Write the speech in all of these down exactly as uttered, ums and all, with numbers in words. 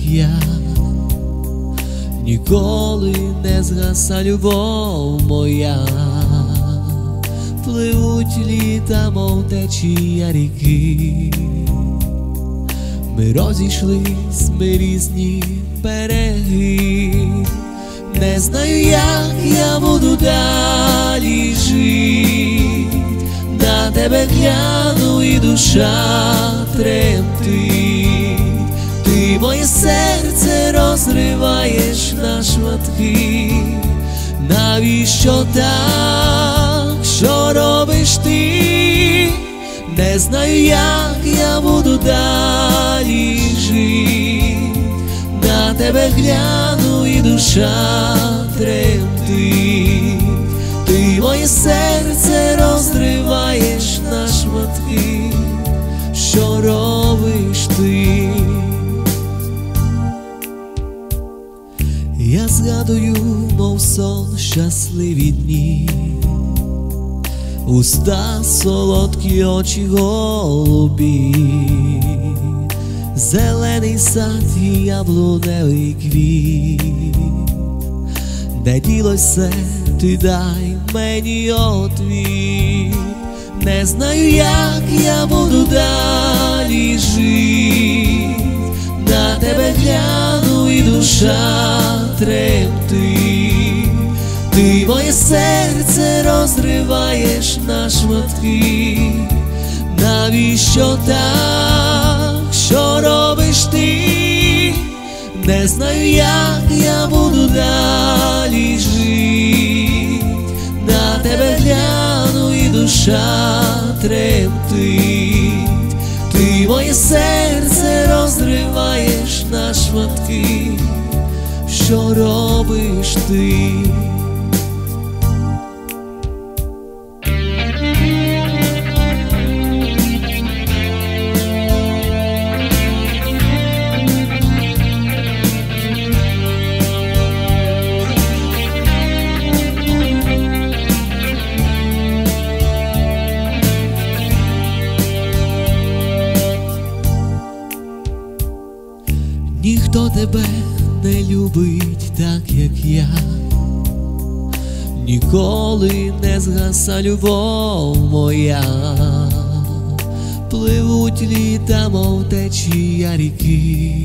я, ніколи не згаса любов моя. Пливуть літа, мов течія ріки, ми розійшлись, ми різні береги. Не знаю, як я буду далі жить, на тебе гляну і душа тремтить. Ти моє серце розриваєш на шматки. Навіщо так, що робиш ти? Не знаю, як я буду далі жить, на тебе гляну і душа тремтить. Ти моє серце розриваєш на шматки. Що робиш ти? Я згадую, мов сон, щасливі дні, уста солодкі, очі голубі, зелений сад і яблуневий квіт. Де ділося, ти дай мені отвіт. Не знаю, як я буду далі жить, на тебе гляну і душа тремтить. Ти моє серце розриваєш на шматки. Навіщо так, що робиш ти? Не знаю, як я буду далі жить, на тебе гляну і душа тремтить. Ти моє серце розриваєш на шматки. Що робиш ти? Ніхто тебе не любить так, як я, ніколи не згаса любов моя. Пливуть літа, мов течія ріки,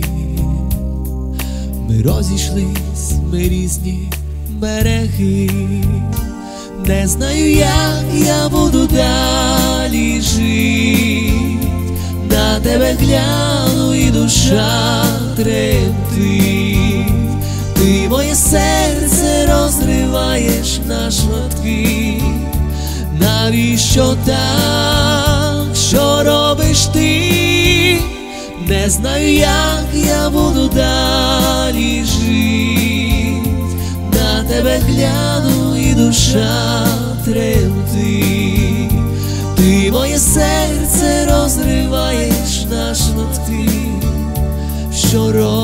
ми розійшлись, ми різні береги. Не знаю, як я буду далі жить, на тебе гляну і душа тремтить. Ти моє серце розриваєш на шматки. Навіщо так, що робиш ти? Не знаю, як я буду далі жить, на тебе гляну і душа тремтить. Ти моє серце розриваєш на шматки. Що робиш?